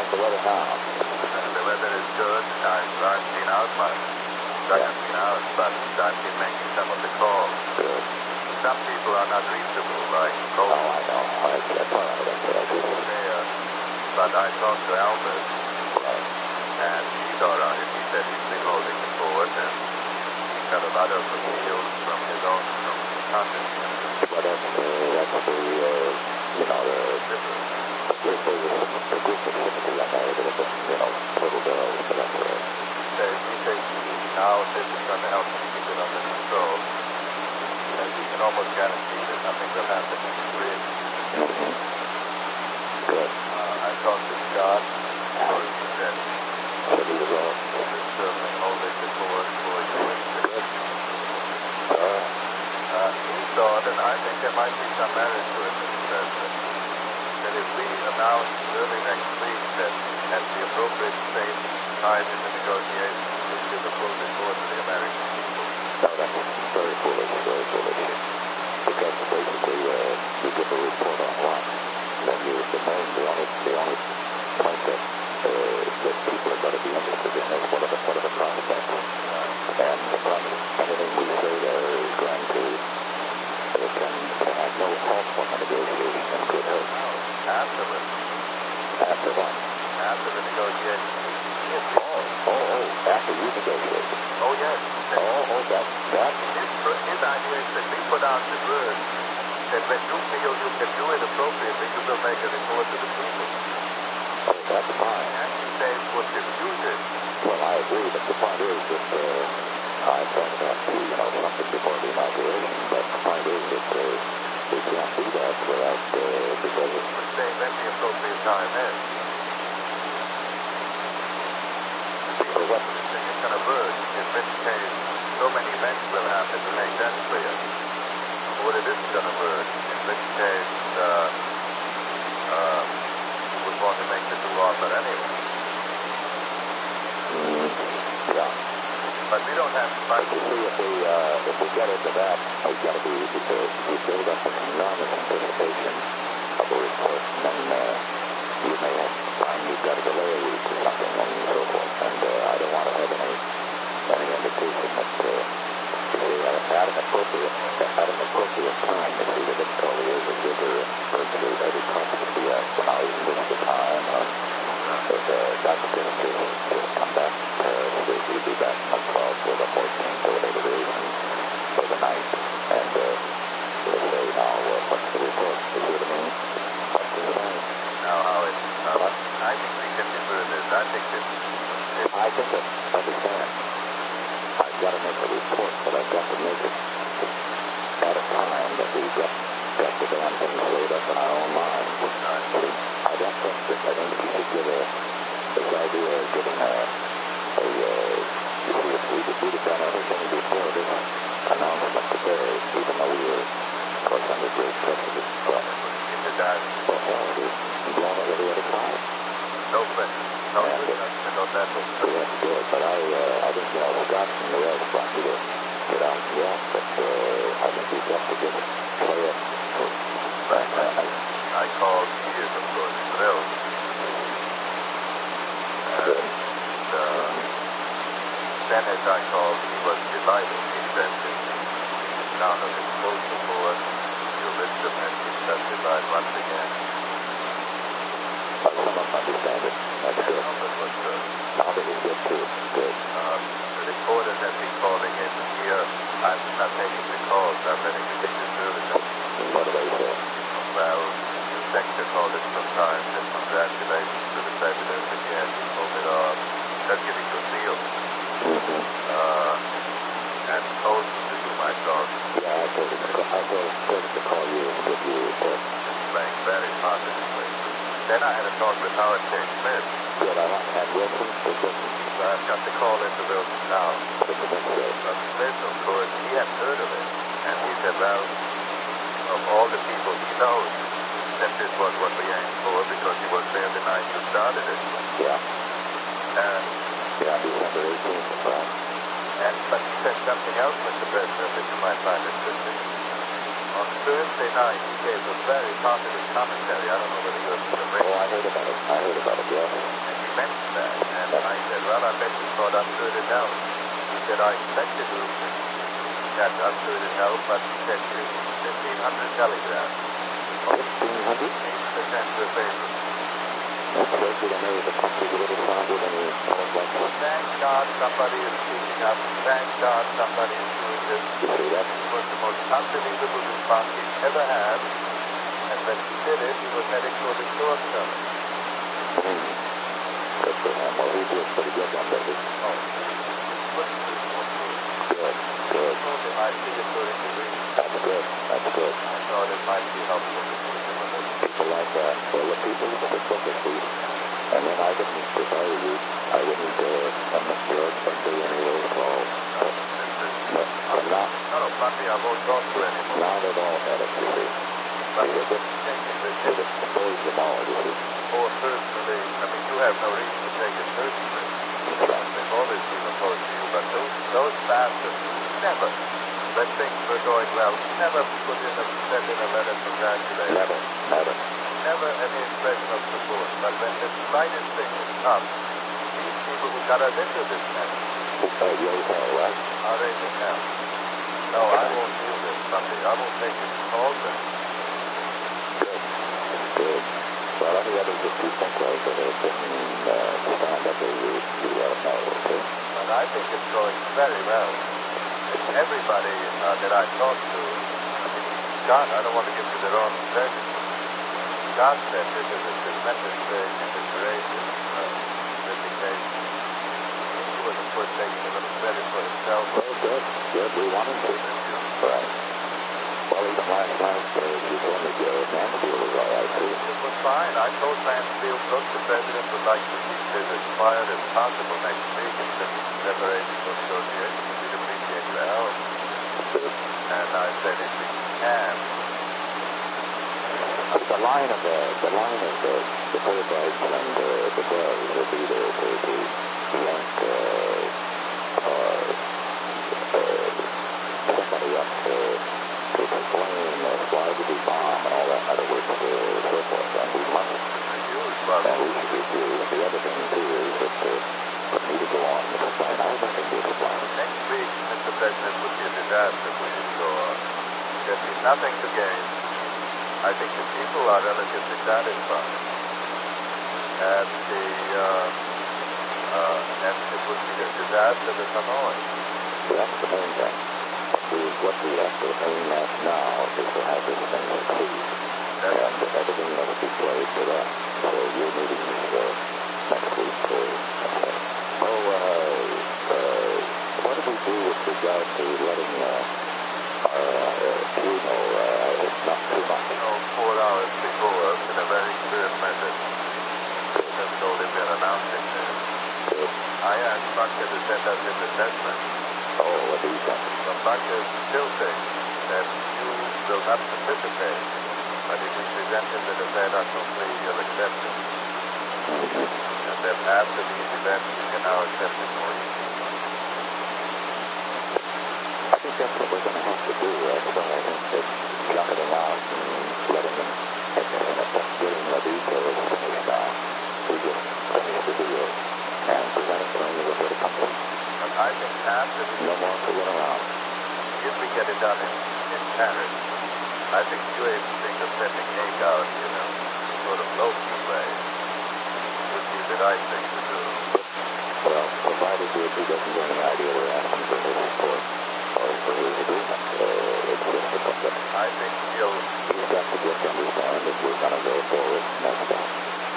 How's the weather now? The weather is good. I've been out much. I haven't been out, but I've been making some of the calls. Good. Some people are not reachable, like Oh, I know. That's all right. But I talked to Albert, Right. and he's all right. He said he's been holding the fort, and he's got a lot of appeals from his own content. But that's the group of sympathy I know that have been, total girls, but that's all right. He says now this is going to help him keep it under control. And he can almost guarantee that nothing will happen in the bridge. Good. I talked to Scott, so he said He was all certainly holding the fort for you. He thought, and I think there might be some merit to it, Mr. President, that if we announce early next week that at the appropriate time in the negotiations, we give a full report to the American people. No, that's very foolish, very foolish. Because basically, you give a report on what? Then the only point that people are going to be interested in is what are the prospects. And the problem, anything we say there is going to, can have no halt on the negotiations and could hurt. Afterwards. After what? After the negotiations. After you negotiate. Oh, yes. That. His idea is that we put out the word that when you feel you can do it appropriately, you will make a report to the people. Oh, that's fine. And he says what diffuse it. Well, I agree, but the point is that I thought about something before the inauguration, but the point is that we can't do that without because of... We're saying when the appropriate time is. For what? It's going to merge, in which case so many events will happen to make that clear. Or it isn't going to merge, in which case you would want to make the two offer anyway. Yeah. But we don't have to fight. You see, if we get into that, we've got to we build up an enormous anticipation of a report, and then you may have to find you've got to delay a week or something, and so forth. And I don't want to have any indication that at an appropriate time, you see, the difficulty is that you're virtually every question to be asked, well, now isn't this the time, or if Dr. Dennis just come back from Paris, we'll be back on the 12th or the 14th or whatever it is, or the 9th, and we'll say, now, what's the report? You see what I mean? What's the report? Now, Howard, I think we can defer this. I think that, understand. I've got to make a report, but I've got to make it at a time that we've got the damn thing laid up in our own minds. I don't think that, I think you should give this idea of giving you see, if we'd have done everything before this announcement today, even though we were, of course, under great prejudice, but, well, hell, we've blown it every other time. no question. No judgment on that. We have to do it, but I think, Scott and the rest want you to get out and yell, but I think we've got to just play it. I called, he is, of course, thrilled. Then as I called, he was delighted. He said that he found of his full support, your wisdom has been justified once again. Some of them understand it. That's good. Albert was good. Albert is good too. Good. The reporters have been calling in here. I'm not taking the calls. I'm letting the take the service. What do they say? Well, the sector called it sometimes, and congratulations to the president again. He pulled it off. They're giving you a deal. And told me to do my job. Yeah, I told him to call you and give you a report. Playing very positively. Then I had a talk with Howard K. Smith. Good, I want to have Wilson. I've got to call into Wilson now. Smith, of course, he had heard of it. And he said, well, of all the people he knows, that this was what we aimed for because he was there the night you started it. Yeah. Yeah, December 18th, right. But he said something else, Mr. President, that you might find interesting. On Thursday night, he gave a very positive commentary. I don't know whether you have the radio. Oh, I heard about it. I heard about it, yes. And he mentioned that. And I said, well, I bet you thought uncertain health. He said, I expected to get uncertain health, but he said 1,500 telegrams. 1,500? 8% were favorable. That's crazy to me. The country would have sounded any kind of like that. Thank God somebody is speaking up. Thank God somebody is doing this. You see that? It was the most unbelievable response he's ever had. And when he did it, he was heading for the short term. Good for him. Well, he did pretty good on that. Oh, he couldn't do more good. Good, good. I told him I'd see it during the week. That's good. That's good. I thought it might be helpful to see him a little. People like that. Well, the people who stick with the truth. And then I wouldn't, if I were you, I wouldn't misjudge Bundy anyway at all. But I'm not. No, Bundy, I won't talk to anymore. Not at all, Madam, you see. But It destroys them all, you see. or personally, I mean, you have no reason to take it personally. They've always been opposed to you, but those bastards never, when things were going well, never sent in a letter to congratulate. Never, never. Never any expression of support. But when the slightest thing is up, these people who got us into this mess You're right. are raising hell. No, I won't do this, Bundy. I won't take it all then. Good. Good. Well, any others that you think of that have been stand up, you let them know, okay? But I think it's going very well. Everybody that I talk to, I mean, Scott, I don't want to give you the wrong impression. Scott said this is a tremendous thing and it's great resignation. He was, of course, taking a little credit for himself. Well, good. Good. We want him to. Right. Well, even last night, you told me Mansfield was all right, too. It was fine. I told Mansfield, look, the president would like to keep this as quiet as possible next week and then separation for negotiations. We'd appreciate your help. And I said, if we can. The line of the Fulbrights and the Bells will be there to yank somebody up to complain why did he bomb and all that other work so forth. And we must. And we should refuse. The other thing too is that we need to go on with the plan. I don't think we'll comply. Next week, Mr. President, would be a disaster for you to go on. There'd be nothing to gain. I think the people are relatively satisfied. And it would be a disaster to Hanoi. That's the main thing. What we have to aim at now is to have this thing succeed. And everything must be played for that. So your meeting is next week. What do we do with regard to letting you know it's not too much? 4 hours before, in a very clear message. Just told him we're announcing this. Good. I asked Bunker to send us his assessment. Oh, what do you think? But Bunker still thinks that you will not participate. But if we present him with a fait accompli, he'll accept it. And then after these events, we can now accept it more easily. I think that's what we're going to have to do. That's why I think that jumping out and letting them getting the details finished now. We just finish the deal and present it to them with a bit of comfort. But I think after we... No more fooling around. If we get it done in Paris, I think you even think of sending Haig out, sort of low-key way, would be the right thing to do. Well, provided if he doesn't get any idea we're asking for his support or for his agreement, it's just a problem. I think he's got to just understand that we're going to go forward next time.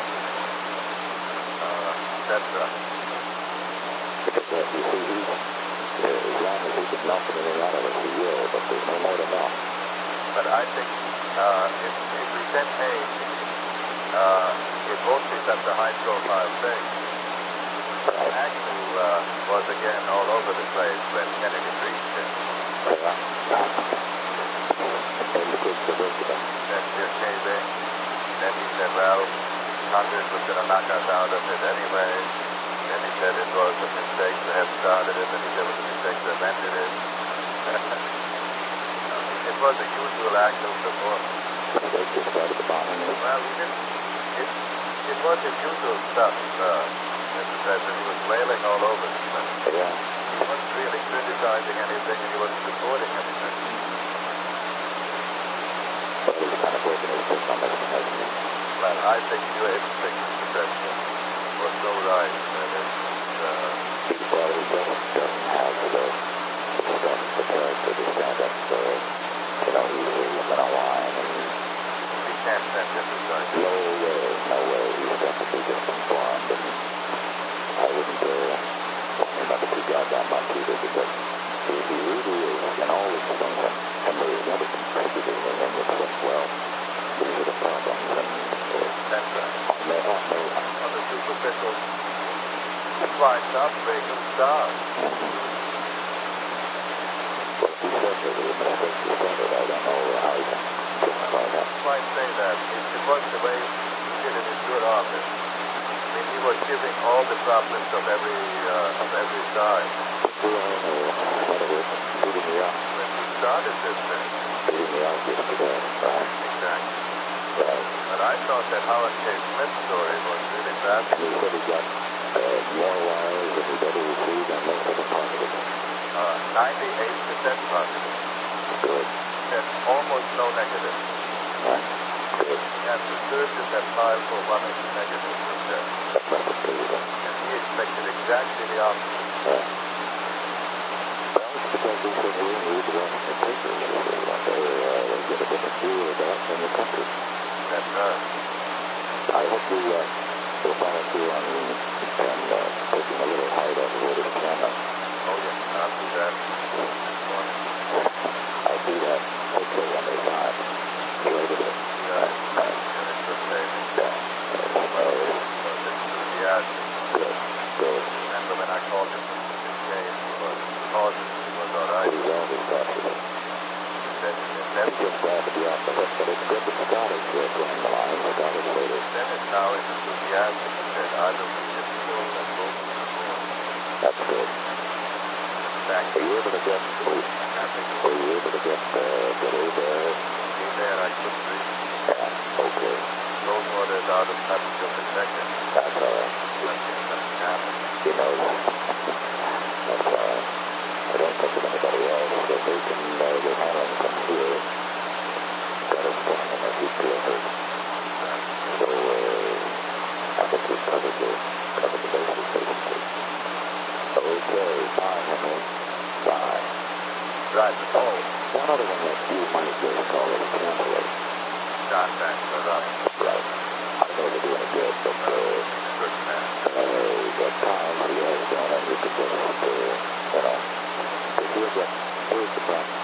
That's right. Because you see, as long as he can melt anything out of us, he will, but there's no more to melt. But I think if we send Haig, it won't be such a high-profile thing. Right. Agnew was again all over the place when Kennedy briefed him. And the kids are with him. Then he came in. Then he said, well, Congress was going to knock us out of it anyway. Then he said it was a mistake to have started it, and he said it was a mistake to have ended it. It It was a usual act of support. They just started the bombing. Well, he didn't. It was his usual stuff, Mr. President. He was wailing all over the place. Yeah. He wasn't really criticizing anything, and he wasn't supporting anything. Well, he's kind of broken his stick on this one, hasn't he? Well, I think your instinct, Mr. President, was so right. That Well, he doesn't have the strength, the character to stand up for, easily women on wine and we can't send him to join. no way. He's definitely just informed, and I wouldn't want him up too goddamn much either, because he really is in all these things, and there's never contributed anything except, well, these are the problems, and That's right. on the superficial, he climbs up, bring new stars. Well, he said that he said it. I don't know how he can justify that. You might say that. It was the way he did it in good office. I mean, he was giving all the problems of every side. Beating me up. When he started this thing. Beating me up yesterday, right? Exactly. Right. But I thought that Howard K. Smith's story was really bad. And he said he got more wires than he'd ever received, and most of them positive. 98% positive. Good. And almost no negative. Right. Good. And two-thirds of that file for one of the negatives was there. That's not believable. And he expected exactly the opposite. Right. Well, it's because he said we read the Washington papers. They get a different view of that in the country. That's right. I hope you will follow through on taking a little height off of this camera. Oh, yes, I'll do that this morning. I'll do that hopefully when there's time. Later. Yeah. Right. And it's good saving. Yeah. Was enthusiastic. Good. Good. Remember when I called him Mr. Kane, he was cautious, he was all right. He's always cautious. He said he He's never just glad to be off the hook, but it's good that Scott is playing the line. Scott is later. Dennis now is enthusiastic. He said, I don't need it full and go to the floor. That's good. Thank Were you. you able to get, Billy there? Be there, I couldn't reach. Yeah. Okay. Those orders out of touch till the second. That's all right. Nothing happened. He knows. That's all right. I don't think of anybody else that they can get handling from here. Got us telling him that he's still hurt. So, I think we've covered the bases, basically. Okay, bye, Henry. Bye. Right. Oh, One other one that you might just call it a cancellation. John Baxter, right. Right. I don't know if it'll do any good, but, Good man. at times he has done it. You could just, if you get, here's the problem.